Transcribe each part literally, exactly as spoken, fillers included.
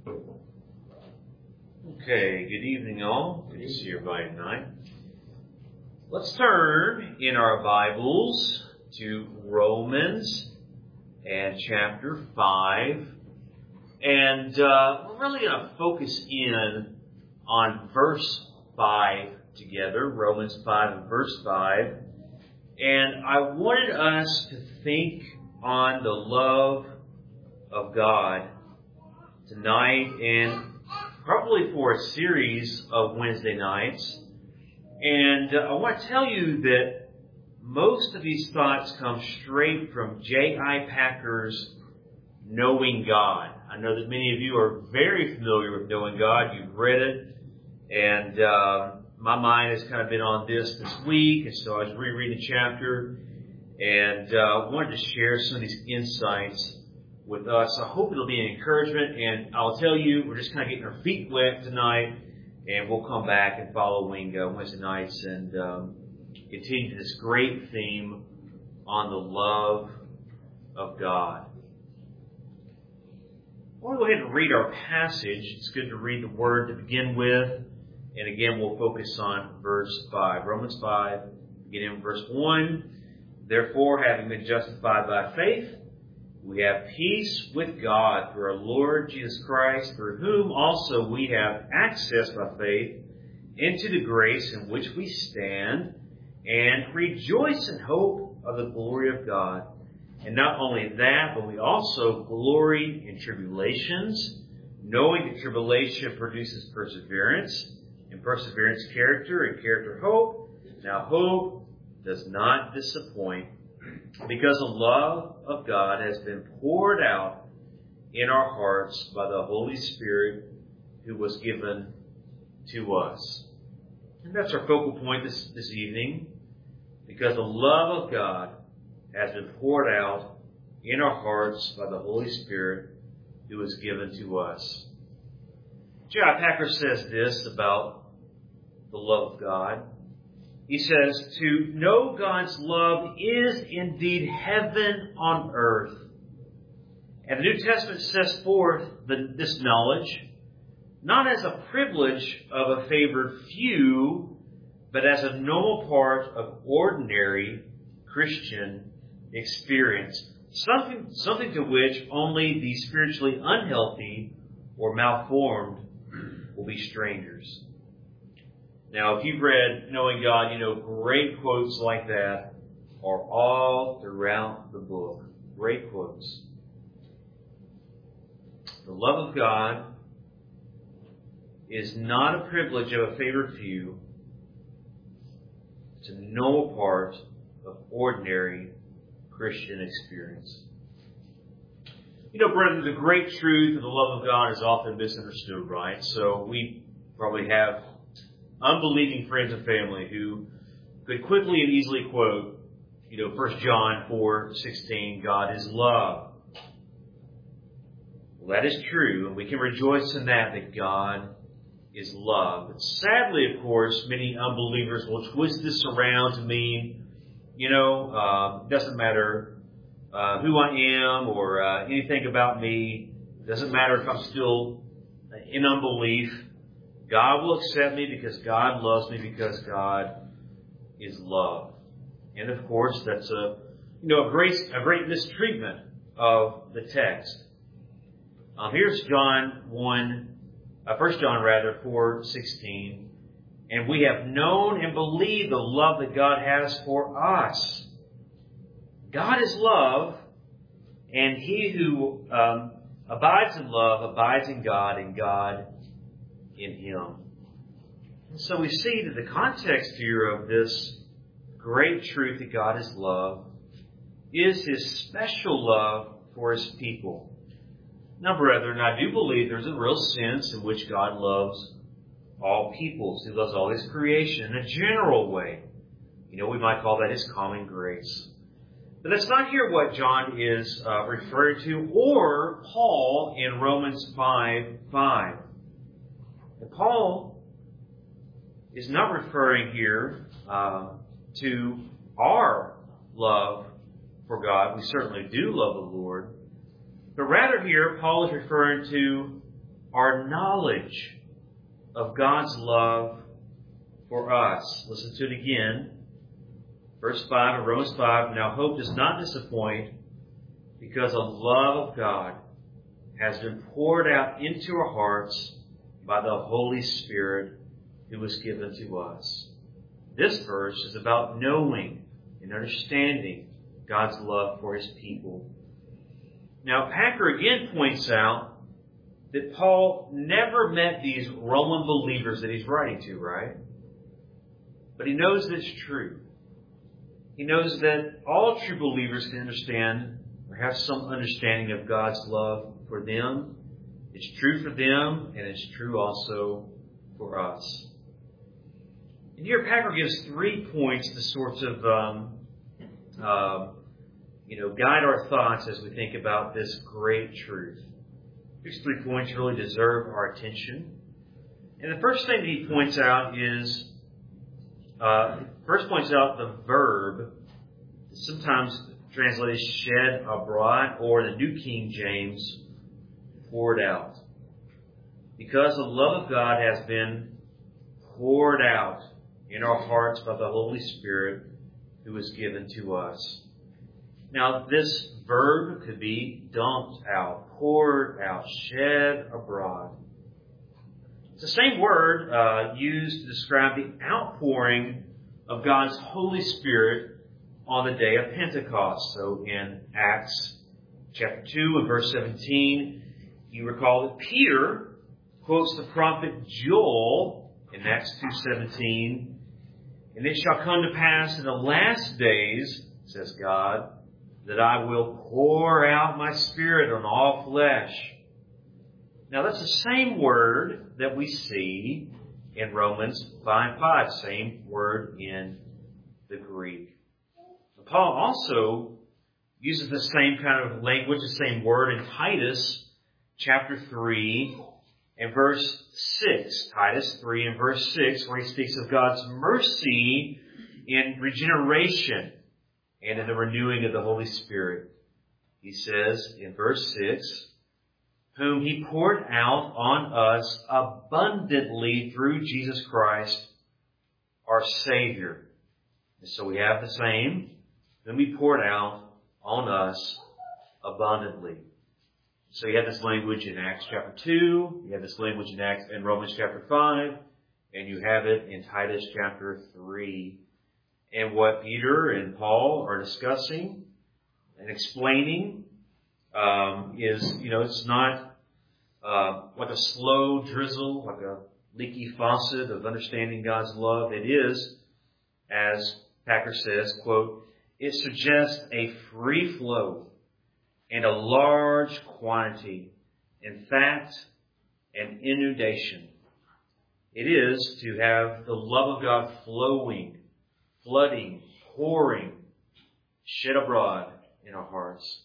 Okay, good evening all. Good to see everybody tonight. Let's turn in our Bibles to Romans and chapter five. And uh, we're really going to focus in on verse five together, Romans five and verse five. And I wanted us to think on the love of God tonight and probably for a series of Wednesday nights. And uh, I want to tell you that most of these thoughts come straight from J I Packer's Knowing God. I know that many of you are very familiar with Knowing God. You've read it. And uh, my mind has kind of been on this this week. And so I was rereading the chapter. And I uh, wanted to share some of these insights with us. I hope it'll be an encouragement, and I'll tell you, we're just kind of getting our feet wet tonight, and we'll come back and following uh, Wednesday nights and um, continue this great theme on the love of God. I want to go ahead and read our passage. It's good to read the Word to begin with, and again, we'll focus on verse five. Romans five, beginning in verse one. Therefore, having been justified by faith, we have peace with God through our Lord Jesus Christ, through whom also we have access by faith into the grace in which we stand, and rejoice in hope of the glory of God. And not only that, but we also glory in tribulations, knowing that tribulation produces perseverance, and perseverance character, and character hope. Now hope does not disappoint, because the love of God has been poured out in our hearts by the Holy Spirit who was given to us. And that's our focal point this, this evening, because the love of God has been poured out in our hearts by the Holy Spirit who was given to us. J I Packer says this about the love of God. He says, to know God's love is indeed heaven on earth. And the New Testament sets forth the, this knowledge, not as a privilege of a favored few, but as a normal part of ordinary Christian experience. Something, something to which only the spiritually unhealthy or malformed will be strangers. Now, if you've read Knowing God, you know great quotes like that are all throughout the book. Great quotes. The love of God is not a privilege of a favored few. It's a normal part of ordinary Christian experience. You know, brethren, the great truth of the love of God is often misunderstood, right? So we probably have unbelieving friends and family who could quickly and easily quote, you know, First John four sixteen, God is love. Well, that is true, and we can rejoice in that, that God is love. But sadly, of course, many unbelievers will twist this around to mean, you know, uh, doesn't matter uh, who I am or uh, anything about me. Doesn't matter if I'm still in unbelief. God will accept me because God loves me, because God is love. And of course, that's a you know a great a great mistreatment of the text. Um, here's John one, uh, First John rather four sixteen, and we have known and believed the love that God has for us. God is love, and he who um, abides in love abides in God, and God in him. And so we see that the context here of this great truth that God is love is his special love for his people. Now, brethren, I do believe there's a real sense in which God loves all peoples. He loves all his creation in a general way. You know, we might call that his common grace. But that's not here what John is uh, referring to, or Paul in Romans five five. And Paul is not referring here uh, to our love for God. We certainly do love the Lord. But rather here, Paul is referring to our knowledge of God's love for us. Listen to it again. Verse five of Romans five, now hope does not disappoint because the love of God has been poured out into our hearts by the Holy Spirit who was given to us. This verse is about knowing and understanding God's love for His people. Now, Packer again points out that Paul never met these Roman believers that he's writing to, right? But he knows that's true. He knows that all true believers can understand or have some understanding of God's love for them. It's true for them, and it's true also for us. And here Packer gives three points to sort of, um, uh, you know, guide our thoughts as we think about this great truth. These three points really deserve our attention. And the first thing that he points out is, uh, first points out the verb, sometimes translated shed abroad, or the New King James, poured out. Because the love of God has been poured out in our hearts by the Holy Spirit who is given to us. Now, this verb could be dumped out, poured out, shed abroad. It's the same word uh, used to describe the outpouring of God's Holy Spirit on the day of Pentecost. So in Acts chapter two and verse seventeen, you recall that Peter quotes the prophet Joel in Acts two seventeen, and it shall come to pass in the last days, says God, that I will pour out my Spirit on all flesh. Now that's the same word that we see in Romans five five, same word in the Greek. Paul also uses the same kind of language, the same word in Titus chapter three and verse six. Titus three and verse six, where he speaks of God's mercy in regeneration and in the renewing of the Holy Spirit. He says in verse six, whom He poured out on us abundantly through Jesus Christ, our Savior. And so we have the same, whom He poured out on us abundantly. So you have this language in Acts chapter two, you have this language in Acts in Romans chapter five, and you have it in Titus chapter three. And what Peter and Paul are discussing and explaining um, is, you know, it's not uh, like a slow drizzle, like a leaky faucet of understanding God's love. It is, as Packer says, quote, it suggests a free flow and a large quantity, in fact, an inundation. It is to have the love of God flowing, flooding, pouring, shed abroad in our hearts.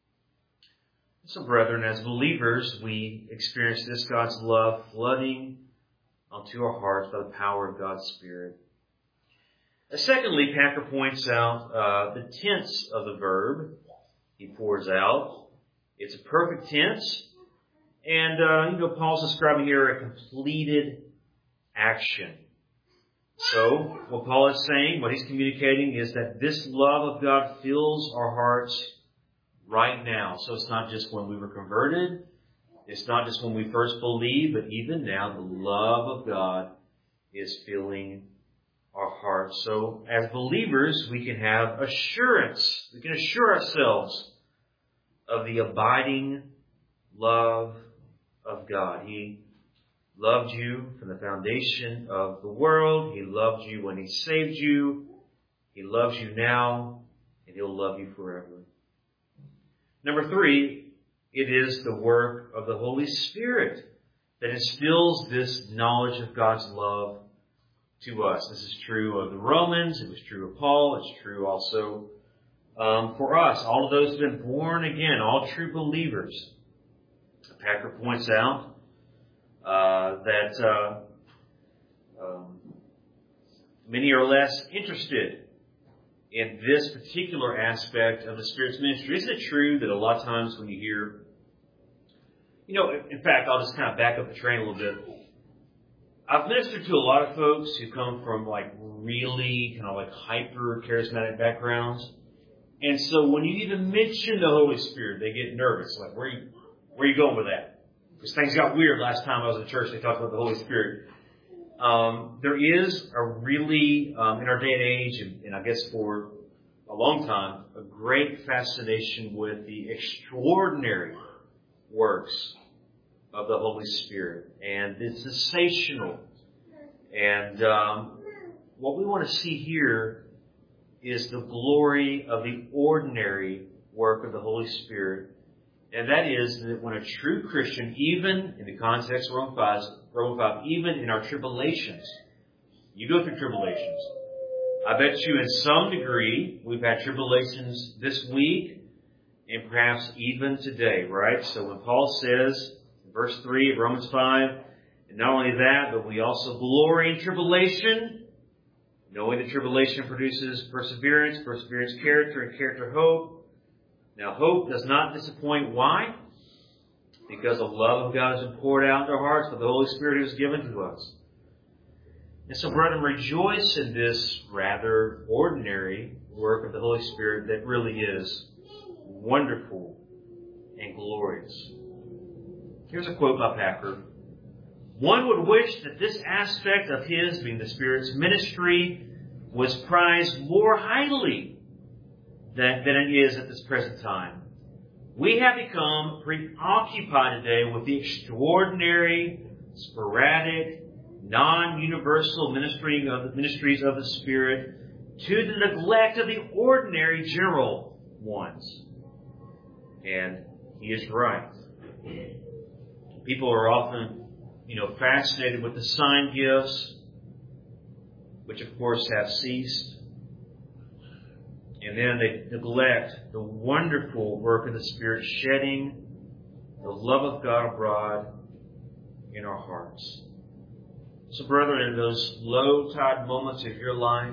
So, brethren, as believers, we experience this God's love flooding onto our hearts by the power of God's Spirit. Uh, secondly, Packer points out uh, the tense of the verb He pours out. It's a perfect tense. And, uh, you know, Paul's describing here a completed action. So, what Paul is saying, what he's communicating is that this love of God fills our hearts right now. So it's not just when we were converted. It's not just when we first believed, but even now the love of God is filling our hearts. So as believers, we can have assurance. We can assure ourselves of the abiding love of God. He loved you from the foundation of the world. He loved you when He saved you. He loves you now, and He'll love you forever. Number three, it is the work of the Holy Spirit that instills this knowledge of God's love to us. This is true of the Romans. It was true of Paul. It's true also um, for us. All of those who have been born again, all true believers. Packer points out uh, that uh, um, many are less interested in this particular aspect of the Spirit's ministry. Isn't it true that a lot of times when you hear, You know, in fact, I'll just kind of back up the train a little bit. I've ministered to a lot of folks who come from like really kind of like hyper charismatic backgrounds. And so when you even mention the Holy Spirit, they get nervous. Like, where are you, where are you going with that? Because things got weird last time I was in church. They talked about the Holy Spirit. Um, there is a really, um, in our day and age, and, and I guess for a long time, a great fascination with the extraordinary works of the Holy Spirit and the sensational. And um, what we want to see here is the glory of the ordinary work of the Holy Spirit. And that is that when a true Christian, even in the context of Romans five, Romans five, even in our tribulations, you go through tribulations. I bet you in some degree we've had tribulations this week and perhaps even today, right? So when Paul says, verse three of Romans five, and not only that, but we also glory in tribulation, knowing that tribulation produces perseverance, perseverance character, and character hope. Now hope does not disappoint. Why? Because the love of God has been poured out in our hearts by the Holy Spirit who is given to us. And so, brethren, rejoice in this rather ordinary work of the Holy Spirit that really is wonderful and glorious. Here's a quote by Packer. One would wish that this aspect of his, being the Spirit's ministry, was prized more highly than, than it is at this present time. We have become preoccupied today with the extraordinary, sporadic, non-universal ministering of the ministries of the Spirit to the neglect of the ordinary general ones. And he is right. People are often, you know, fascinated with the sign gifts, which of course have ceased. And then they neglect the wonderful work of the Spirit, shedding the love of God abroad in our hearts. So, brethren, in those low tide moments of your life,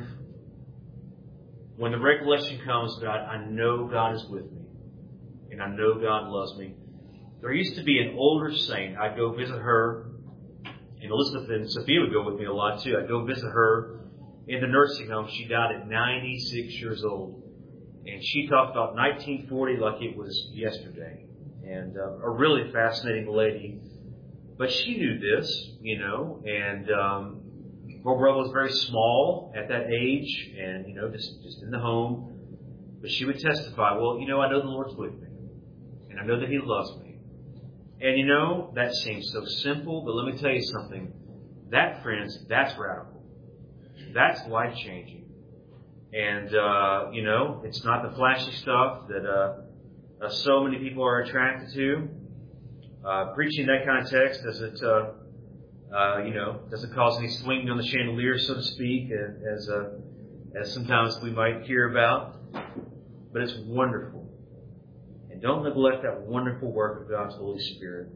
when the recollection comes that I know God is with me, and I know God loves me. There used to be an older saint. I'd go visit her, and Elizabeth and Sophia would go with me a lot too. I'd go visit her in the nursing home. She died at ninety-six years old. And she talked about nineteen forty like it was yesterday. And uh, a really fascinating lady. But she knew this, you know, and um, her world was very small at that age and, you know, just, just in the home. But she would testify, well, you know, I know the Lord's with me. And I know that He loves me. And, you know, that seems so simple, but let me tell you something. That, friends, that's radical. That's life-changing. And, uh, you know, it's not the flashy stuff that uh, uh, so many people are attracted to. Uh, preaching that kind of text doesn't, uh, uh, you know, doesn't cause any swinging on the chandelier, so to speak, as uh, as sometimes we might hear about. But it's wonderful. And don't neglect that wonderful work of God's Holy Spirit.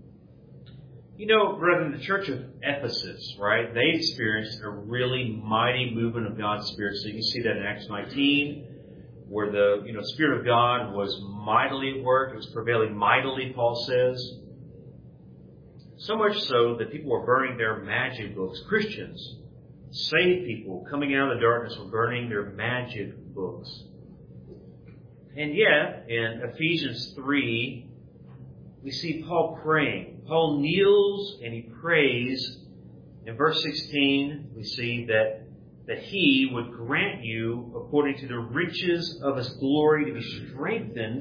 You know, brethren, the church of Ephesus, right, they experienced a really mighty movement of God's Spirit. So you can see that in Acts nineteen, where the, you know, Spirit of God was mightily at work. It was prevailing mightily, Paul says. So much so that people were burning their magic books. Christians, saved people coming out of the darkness were burning their magic books. And yet, in Ephesians three, we see Paul praying. Paul kneels and he prays. In verse sixteen, we see that, that he would grant you, according to the riches of his glory, to be strengthened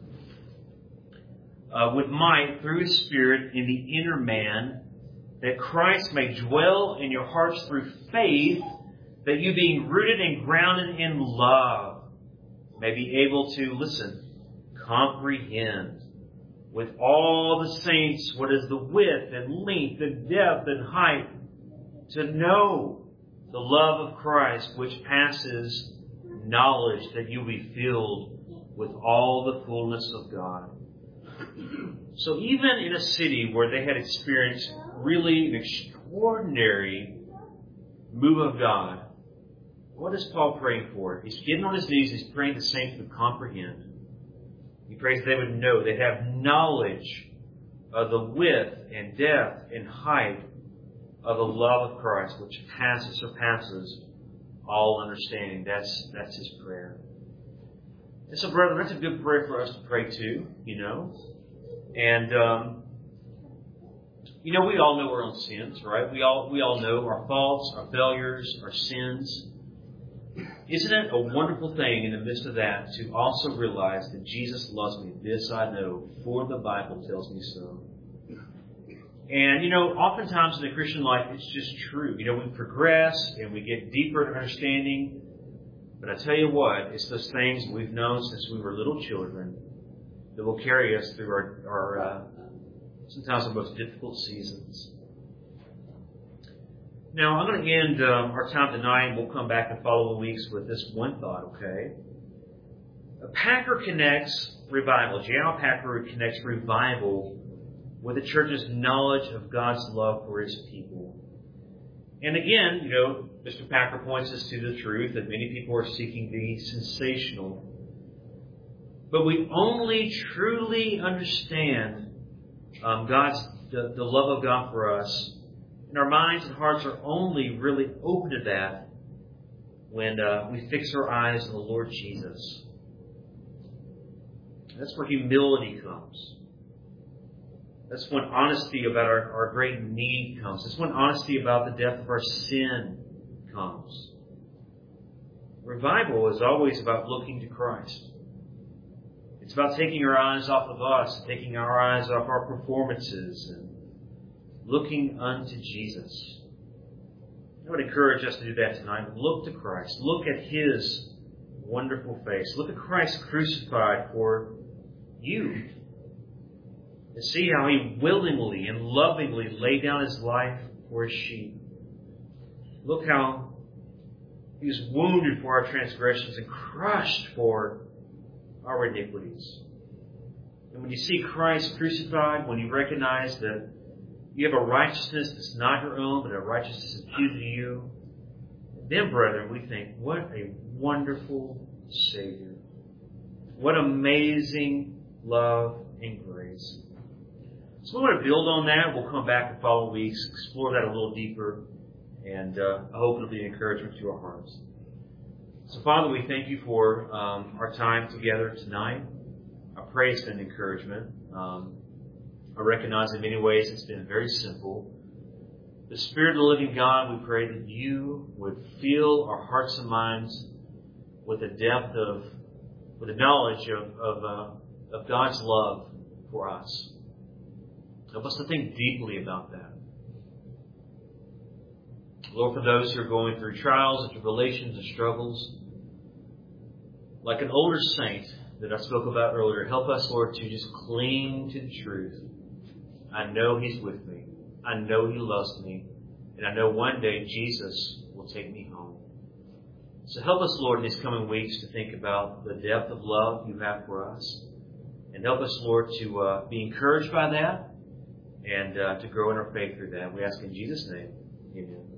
uh, with might through his Spirit in the inner man, that Christ may dwell in your hearts through faith, that you being rooted and grounded in love may be able to, listen, comprehend with all the saints what is the width and length and depth and height, to know the love of Christ which passes knowledge, that you be filled with all the fullness of God. So even in a city where they had experienced really an extraordinary move of God, what is Paul praying for? He's getting on his knees, he's praying the saints would comprehend. He prays they would know, they'd have knowledge of the width and depth and height of the love of Christ, which passes, surpasses all understanding. That's, that's his prayer. And so, brethren, that's a good prayer for us to pray too, you know. And, um, you know, we all know our own sins, right? We all, we all know our faults, our failures, our sins. Isn't it a wonderful thing in the midst of that to also realize that Jesus loves me? This I know, for the Bible tells me so. And, you know, oftentimes in the Christian life, it's just true. You know, we progress and we get deeper in understanding. But I tell you what, it's those things we've known since we were little children that will carry us through our, our uh, sometimes our most difficult seasons. Now, I'm going to end um, our time tonight, and we'll come back in following weeks with this one thought, okay? Packer connects revival. J L Packer connects revival with the church's knowledge of God's love for his people. And again, you know, Mister Packer points us to the truth that many people are seeking the sensational. But we only truly understand um, God's the, the love of God for us. And our minds and hearts are only really open to that when uh, we fix our eyes on the Lord Jesus. That's where humility comes. That's when honesty about our, our great need comes. That's when honesty about the depth of our sin comes. Revival is always about looking to Christ. It's about taking our eyes off of us, taking our eyes off our performances, and looking unto Jesus. I would encourage us to do that tonight. Look to Christ. Look at His wonderful face. Look at Christ crucified for you. And see how He willingly and lovingly laid down His life for His sheep. Look how He was wounded for our transgressions and crushed for our iniquities. And when you see Christ crucified, when you recognize that you have a righteousness that's not your own, but a righteousness imputed to you, then, brethren, we think, what a wonderful Savior. What amazing love and grace. So we want to build on that. We'll come back in following weeks, explore that a little deeper, and uh, I hope it'll be an encouragement to our hearts. So, Father, we thank you for um, our time together tonight. I pray it's been an encouragement. Um, I recognize in many ways it's been very simple. The Spirit of the living God, we pray that you would fill our hearts and minds with the depth of, with the knowledge of of, uh, of God's love for us. Help us to think deeply about that. Lord, for those who are going through trials and tribulations and struggles, like an older saint that I spoke about earlier, help us, Lord, to just cling to the truth. I know He's with me. I know He loves me. And I know one day Jesus will take me home. So help us, Lord, in these coming weeks to think about the depth of love you have for us. And help us, Lord, to uh, be encouraged by that and uh, to grow in our faith through that. We ask in Jesus' name. Amen.